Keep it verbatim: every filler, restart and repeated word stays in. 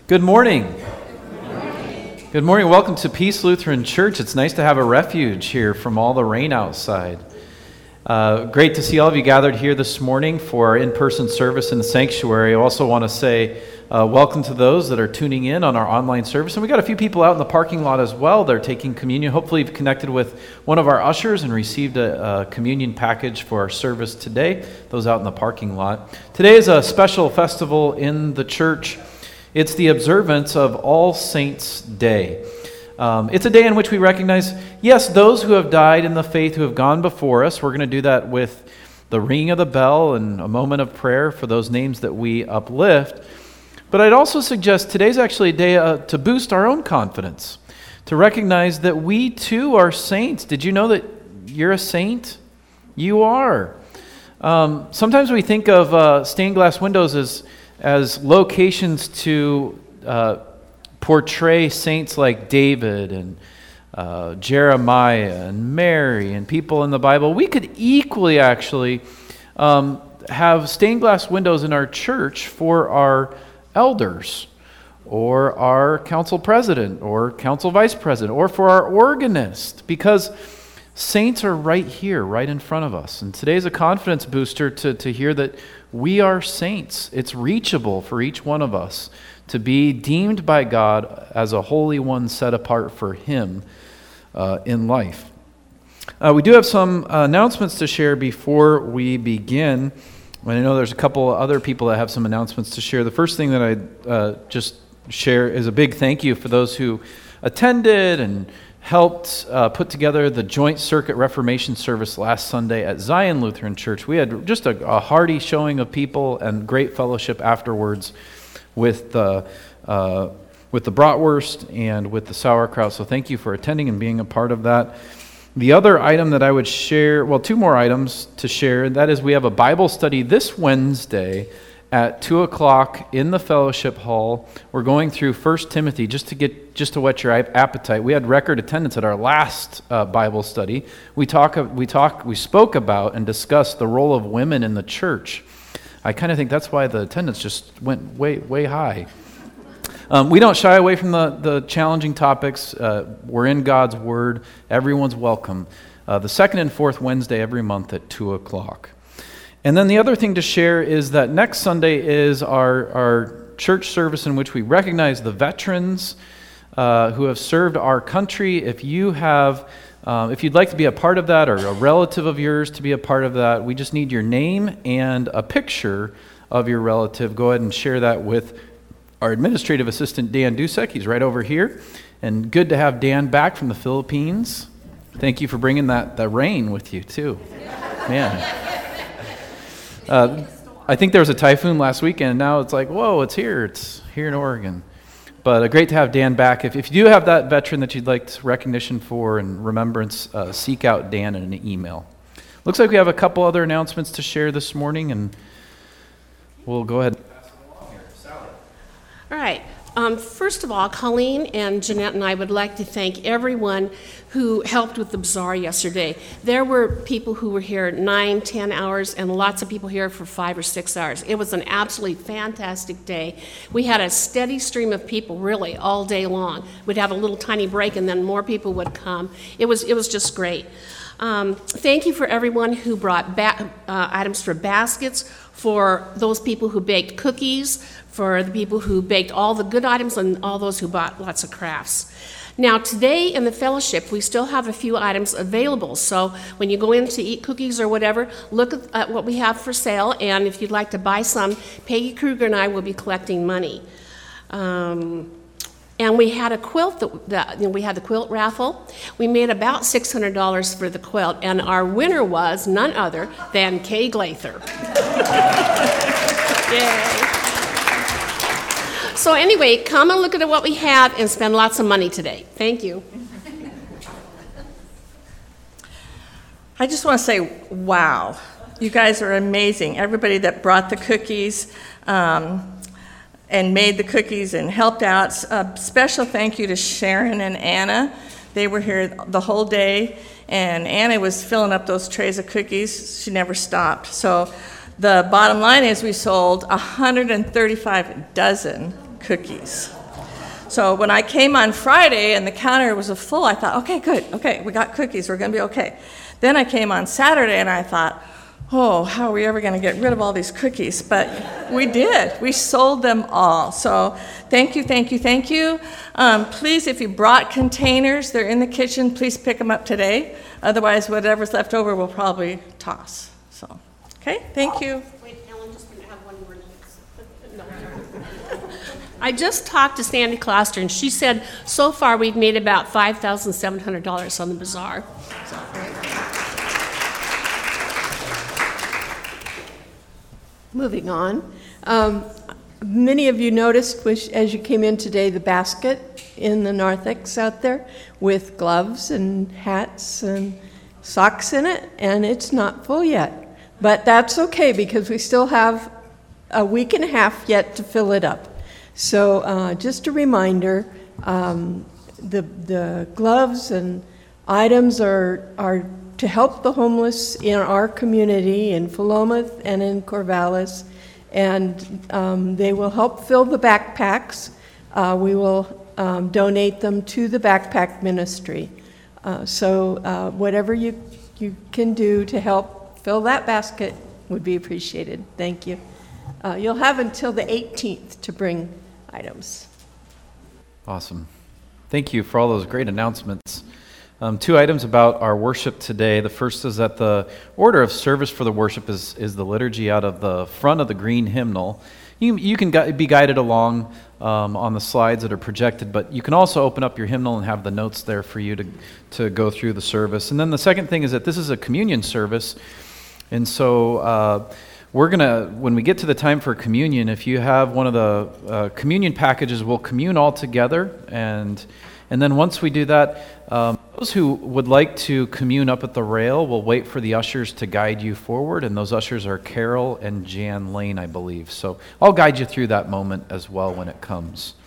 Good morning. Good morning. Welcome to Peace Lutheran Church. It's nice to have a refuge here from all the rain outside. Uh, great to see all of you gathered here this morning for our in-person service in the sanctuary. I also want to say uh, welcome to those that are tuning in on our online service. And we got a few people out in the parking lot as well. They're taking communion. Hopefully you've connected with one of our ushers and received a, a communion package for our service today. Those out in the parking lot. Today is a special festival in the church. It's the observance of All Saints' Day. Um, it's a day in which we recognize, yes, those who have died in the faith who have gone before us. We're going to do that with the ringing of the bell and a moment of prayer for those names that we uplift. But I'd also suggest today's actually a day uh, to boost our own confidence, to recognize that we too are saints. Did you know that you're a saint? You are. Um, sometimes we think of uh, stained glass windows as as locations to uh, portray saints like David and uh, Jeremiah and Mary and people in the Bible. We could equally actually um, have stained glass windows in our church for our elders or our council president or council vice president or for our organist, because saints are right here, right in front of us. And today's a confidence booster to, to hear that we are saints. It's reachable for each one of us to be deemed by God as a holy one set apart for Him uh, in life. Uh, we do have some uh, announcements to share before we begin. And I know there's a couple other people that have some announcements to share. The first thing that I uh, just share is a big thank you for those who attended and helped uh, put together the Joint Circuit Reformation service last Sunday at Zion Lutheran Church. We had just a, a hearty showing of people and great fellowship afterwards with the uh, with the bratwurst and with the sauerkraut. So thank you for attending and being a part of that. The other item that I would share, well, two more items to share, and that is we have a Bible study this Wednesday at two o'clock in the fellowship hall. We're going through First Timothy just to get just to whet your appetite. We had record attendance at our last uh, Bible study. We talk we talk we spoke about and discussed the role of women in the church. I kind of think that's why the attendance just went way way high. Um, we don't shy away from the the challenging topics. Uh, we're in God's Word. Everyone's welcome. Uh, the second and fourth Wednesday every month at two o'clock. And then the other thing to share is that next Sunday is our, our church service in which we recognize the veterans uh, who have served our country. If you have, uh, if you'd like to be a part of that, or a relative of yours to be a part of that, we just need your name and a picture of your relative. Go ahead and share that with our administrative assistant, Dan Dusek. He's right over here. And good to have Dan back from the Philippines. Thank you for bringing that, that rain with you, too. Man. Uh, I think there was a typhoon last weekend, and now it's like, whoa, it's here. It's here in Oregon. But uh, great to have Dan back. If, if you do have that veteran that you'd like recognition for and remembrance, uh, seek out Dan in an email. Looks like we have a couple other announcements to share this morning, and we'll go ahead and pass it along here. Sally. All right. Um, first of all, Colleen and Jeanette and I would like to thank everyone who helped with the bazaar yesterday. There were people who were here nine, ten hours, and lots of people here for five or six hours. It was an absolutely fantastic day. We had a steady stream of people, really, all day long. We'd have a little tiny break, and then more people would come. It was it was just great. Um, thank you for everyone who brought ba- uh, items for baskets, for those people who baked cookies, for the people who baked all the good items, and all those who bought lots of crafts. Now, today in the fellowship, we still have a few items available. So when you go in to eat cookies or whatever, look at, at what we have for sale. And if you'd like to buy some, Peggy Kruger and I will be collecting money. Um, and we had a quilt, that, that you know, we had the quilt raffle. We made about six hundred dollars for the quilt. And our winner was none other than Kay Glather. Yay. So anyway, come and look at what we have and spend lots of money today. Thank you. I just want to say, wow. You guys are amazing. Everybody that brought the cookies um, and made the cookies and helped out. A special thank you to Sharon and Anna. They were here the whole day, and Anna was filling up those trays of cookies. She never stopped. So the bottom line is we sold one hundred thirty-five dozen cookies. So when I came on Friday and the counter was full, I thought, okay, good, okay, we got cookies, we're going to be okay. Then I came on Saturday and I thought, oh, how are we ever going to get rid of all these cookies? But we did. We sold them all. So thank you, thank you, thank you. Um, please, if you brought containers, they're in the kitchen, please pick them up today. Otherwise, whatever's left over, we'll probably toss. So, okay, thank you. Wait, Ellen, just going to have one more no. I just talked to Sandy Kloster, and she said so far we've made about five thousand seven hundred dollars on the bazaar. So, moving on. Um, many of you noticed which, as you came in today, the basket in the narthex out there with gloves and hats and socks in it, and it's not full yet. But that's okay because we still have a week and a half yet to fill it up. So uh, just a reminder, um, the, the gloves and items are, are to help the homeless in our community in Philomath and in Corvallis, and um, they will help fill the backpacks. Uh, we will um, donate them to the backpack ministry. Uh, so uh, whatever you, you can do to help fill that basket would be appreciated. Thank you. Uh, you'll have until the eighteenth to bring items. Awesome. Thank you for all those great announcements. Um, two items about our worship today. The first is that the order of service for the worship is, is the liturgy out of the front of the green hymnal. You, you can gu- be guided along um, on the slides that are projected, but you can also open up your hymnal and have the notes there for you to, to go through the service. And then the second thing is that this is a communion service, and so uh, we're going to, when we get to the time for communion, if you have one of the uh, communion packages, we'll commune all together, and and then once we do that, um, those who would like to commune up at the rail will wait for the ushers to guide you forward, and those ushers are Carol and Jan Lane, I believe. So I'll guide you through that moment as well when it comes.